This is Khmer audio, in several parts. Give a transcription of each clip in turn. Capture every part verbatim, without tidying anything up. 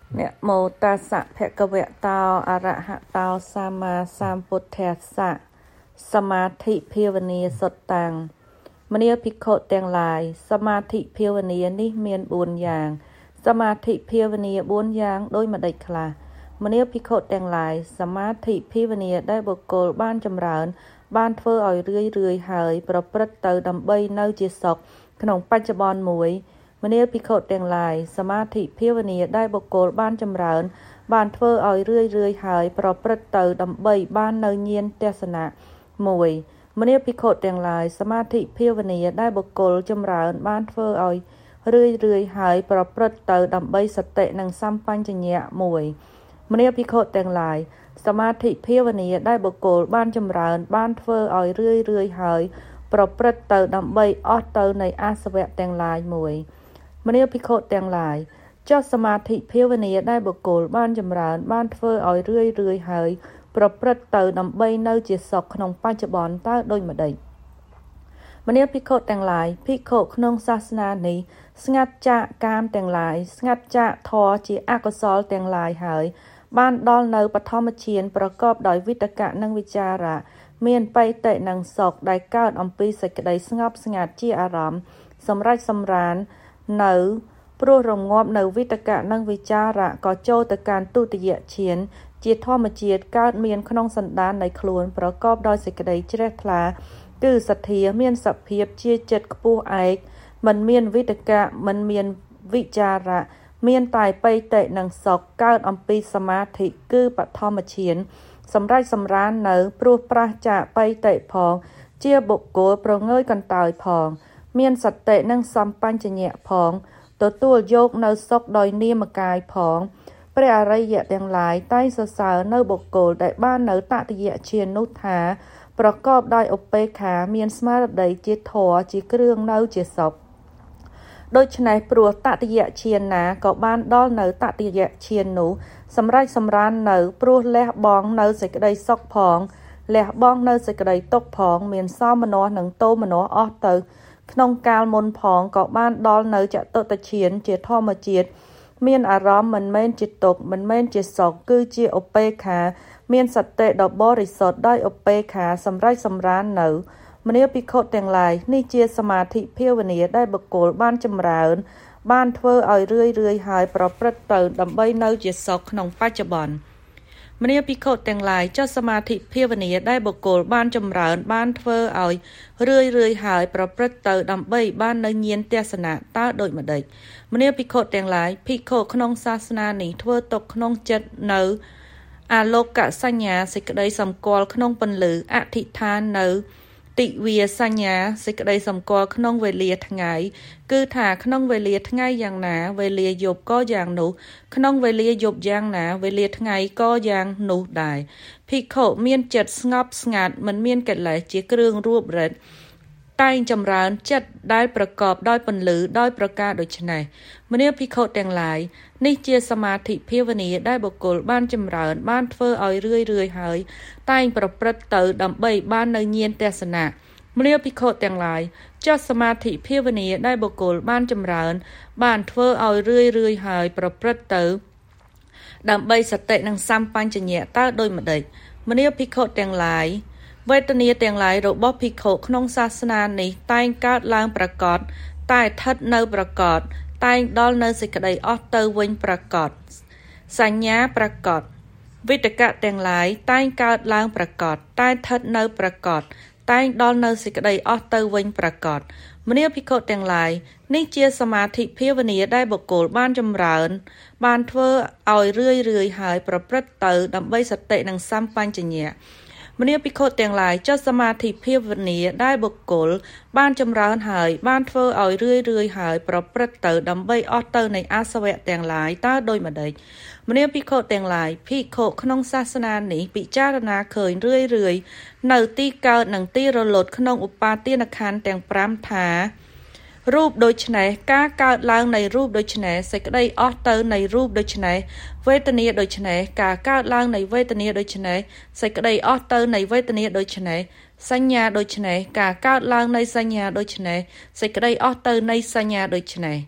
นะโมตัสสะภะคะวะโตอะระหะโตสัมมาสัมพุทธัสสะสมาธิភាវនាសុទ្ធតាំងមនាភិក្ខុទាំងឡាយសមាធិភាវនានេះមានបួនយ៉ាងសមាធិភាវនាបួនយ៉ាងដោយម្ដេចខ្លះមនាភិក្ខុទាំងឡាយសមាធិភាវនាដែលបុគ្គលបានចម្រើនបានធ្វើឲ្យរឿយរឿយហើយប្រព្រឹត្តទៅដើម្បីនៅជាសុខក្នុងបច្ចុប្បន្នមួយមនាភិក្ខុទាំងឡាយសមាធិភាវនាដែលបុគ្គលបានចម្រើនបានធ្វើឲ្យរឿយរឿយហើយប្រព្រឹត្តទៅដើម្បីបាននៅញាណទស្សនៈមួយមនាភិក្ខុទាំងឡាយសមាធិភាវនាដែលបុគ្គលចម្រើនបានធ្វើឲ្យរឿយរឿយហើយប្រព្រឹត្តទៅដើម្បីសតិនិងសម្បញ្ញៈមួយមនាភិក្ខុទាំងឡាយសមាធិភាវនាដែលបុគ្គលបានចម្រើនបានធ្វើឲ្យរឿយរឿយហើយប្រព្រឹត្តទៅដើម្បីអស់ទៅនៃអាសវៈទាំងឡាយមួយមនាភិក្ខុទាំងឡាយចុះសមាធិភាវនាដែលបុគ្គលបានចម្រើនបានធ្វើឲ្យរឿយរឿយហើយប្រព្រឹត្តទៅដើម្បីនៅជាសុខក្នុងបច្ចុប្បន្នតើដូចម្ដេចមនាភិក្ខុទាំងឡាយភិក្ខុក្នុងសាសនានេះស្ងាត់ចាកកាមទាំងឡាយស្ងាត់ចាកធម៌ជាអកុសលទាំងឡាយហើយបានដល់នៅបឋមឈានប្រកបដោយវិតកៈនិងវិចារៈមានបៃតិនិងសុខដែលកើតអំពីសេចក្តីស្ងប់ស្ងាត់ជាអារម្មណ៍សម្រេចសម្រាននៅព្រោះរងាប់នៅវិតកៈនិងវិចារៈក៏ចូលទៅកាន់ទុតិយឈានជាធម្មជាតិកើតមានក្នុងសន្តាននៃខ្លួនប្រកបដោយសេចក្តីជ្រះថ្លាគឺសទ្ធាមានសភាពជាចិត្តខ្ពស់ឯកមិនមានវិតកៈមិនមានវិចារៈមានតែបៃតិនិងសុខកើតអំពីសមាធិគឺបឋមឈានសម្រេចសម្រាននៅព្រោះប្រះចាកបៃតិផងជាបុគ្គលប្រងើយកន្តើយផងមានសតិនិងសម្បញ្ញៈផងទទួលយកនៅសុខដោយនាមកាយផងព្រះអរិយទាំងឡាយតែងសរសើរនៅបុគ្គលដែលបាននៅតតិយឈាននោះថាប្រកបដោយឧបេក្ខាមានស្មារតីជាធម៌ជាគ្រឿងនៅជាសុខដូច្នេះព្រោះតតិយឈានណាក៏បានដល់នៅតតិយឈាននោះសម្រេចសម្រាននៅព្រោះលះបង់នៅសេចក្តីសុខផងលះបង់នៅសេចក្តីទុក្ខផងមានសោមនស្សនិងទោមនស្សអស់ទៅក្នុងកាលមុនផងក៏បានដល់នៅចតុតឈានជាធម្មជាតិមានអារម្មណ៍មិនមែនជាទុក្ខមិនមែនជាសុខគឺជាឧបេក្ខាមានសតិដ៏បរិសុទ្ធដោយឧបេក្ខាសម្រេចសម្រាននៅមនាភិក្ខុទាំងឡាយនេះជាសមាធិភាវនាដែលបុគ្គលបានចម្រើនបានធ្វើឲ្យរឿយរឿយហើយប្រព្រឹត្តទៅដើម្បីនៅជាសុខក្នុងបច្ចុប្បន្នមនាភិក្ខុទាំងឡាយចុះសមាធិភាវនាដែលបុគ្គលបានចម្រើនបានធ្វើឲ្យរឿយរឿយហើយប្រព្រឹត្តទៅដើម្បីបាននៅញាណទស្សនៈតើដូចម្ដេចមនាភិក្ខុទាំងឡាយភិក្ខុក្នុងសាសនានេះធ្វើទុកក្នុងចិត្តនៅអាលោកសញ្ញាសេចក្តីសម្គាល់ក្នុងពន្លឺអធិដ្ឋាននៅទិវាសញ្ញាសេចក្តីសម្គាល់ក្នុងវេលាថ្ងៃគឺថាក្នុងវេលាថ្ងៃយ៉ាងណាវេលាយប់ក៏យ៉ាងនោះក្នុងវេលាយប់យ៉ាងណាវេលាថ្ងៃក៏យ៉ាងនោះដែរភិក្ខុមានចិត្តស្ងប់ស្ងាត់មិនមានកិលេសជាគ្រឿងរួបរិទ្ធតែងចម្រើនចិត្តដែលប្រកបដោយពន្លឺដោយប្រការដូចនេះមនាភិក្ខុទាំងឡាយនេះជាសមាធិភាវនាដែលបុគ្គលបានចម្រើនបានធ្វើឲ្យរឿយរឿយហើយតែងប្រព្រឹត្តទៅដើម្បីបាននៅញាណទស្សនៈមនាភិក្ខុទាំងឡាយចុះសមាធិភាវនាដែលបុគ្គលបានចម្រើនបានធ្វើឲ្យរឿយរឿយហើយប្រព្រឹត្តទៅដើម្បីសតិនិងសម្បញ្ញៈតើដូចម្ដេចមនាភិក្ខុទាំងឡាយវេទនាទាំងឡាយរបស់ភិក្ខុក្នុងសាសនានេះតែងកើតឡើងប្រកបតែស្ថិតនៅប្រកបតែងដល់នៅសេចក្តីអស់ទៅវិញប្រកបសញ្ញាប្រកបវិតកៈទាំងឡាយតែងកើតឡើងប្រកបតែស្ថិតនៅប្រកបតែងដល់នៅសេចក្តីអស់ទៅវិញប្រកបមនាភិក្ខុទាំងឡាយនេះជាសមាធិភាវនាដែលបុគ្គលបានចម្រើនបានធ្វើឲ្យរឿយរឿយហើយប្រព្រឹត្តទៅដើម្បីសតិនិងសម្បញ្ញៈមនាភិក្ខុទាំងឡាយចុះសមាធិភាវនាដែលបុគ្គលបានចម្រើនហើយបានធ្វើឲ្យរឿយរឿយហើយប្រព្រឹត្តទៅដើម្បីអស់ទៅនៃអាសវៈទាំងឡាយតើដូចម្ដេចមនាភិក្ខុទាំងឡាយភិក្ខុក្នុងសាសនានេះពិចារណាឃើញរឿយរឿយនៅទីកើតនិងទីរលត់ក្នុងឧបាទានខណ្ឌទាំងប្រាំថារូបដូចនេះការកើតឡើងនៃរូបដូចនេះសេចក្តីអស់ទៅនៃរូបដូចនេះវេទនាដូចនេះការកើតឡើងនៃវេទនាដូចនេះសេចក្តីអស់ទៅនៃវេទនាដូចនេះសញ្ញាដូចនេះការកើតឡើងនៃសញ្ញាដូចនេះសេចក្តីអស់ទៅនៃសញ្ញាដូចនេះ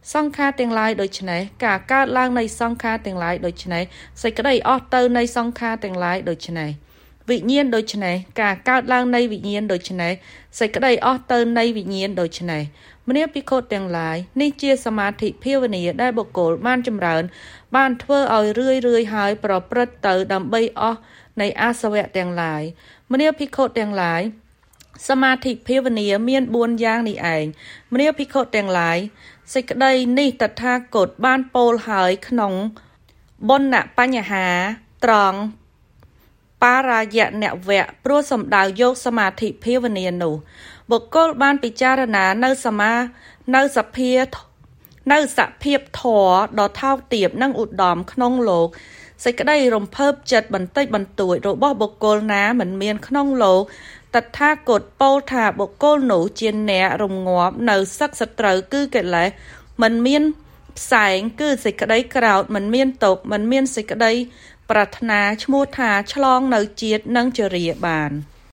សង្ខារទាំងឡាយដូច្នេះការកើតឡើងនៃសង្ខារទាំងឡាយដូច្នេះសេចក្តីអស់ទៅនៃសង្ខារទាំងឡាយដូច្នេះវិញ្ញាណដូច្នេះការកើតឡើងនៃវិញ្ញាណដូច្នេះសេចក្តីអស់ទៅនៃវិញ្ញាណដូច្នេះមនាភិក្ខុទាំងឡាយនេះជាសមាធិភាវនាដែលបុគ្គលបានចម្រើនបានធ្វើឲ្យរឿយរឿយហើយប្រព្រឹត្តទៅដើម្បីអស់នៃអាសវៈទាំងឡាយមនាភិក្ខុទាំងឡាយសមាធិភាវនាមានបួនយ៉ាងនេះឯងមនាភិក្ខុទាំងឡាយសេចក្តីនេះតថាគតបានពោលហើយក្នុងបុណ្ណបញ្ហាត្រង់បារាយៈនវៈព្រោះសំដៅយកសមាធិភាវនានោះបុគ្គលបានពិចារណានៅសមានៅសភានៅសភាពធរដ៏ថោកទាបនិងឧត្តមក្នុងលោកសេចក្តីរំភើបចិត្តបន្តិចបន្តួចរបស់បុគ្គលណាមិនមានក្នុងលោកតថាគតពោលថាបុគ្គលនោះជាអ្នករំងាប់នៅសឹកសត្រូវគឺកិលេសមិនមានផ្សែងគឺសេចក្តីក្រោធមិនមានទុក្ខមិនមានសេចក្តីប្រាថ្នាឈ្មោះថាឆ្លងនៅជាតិនិងជរាបាន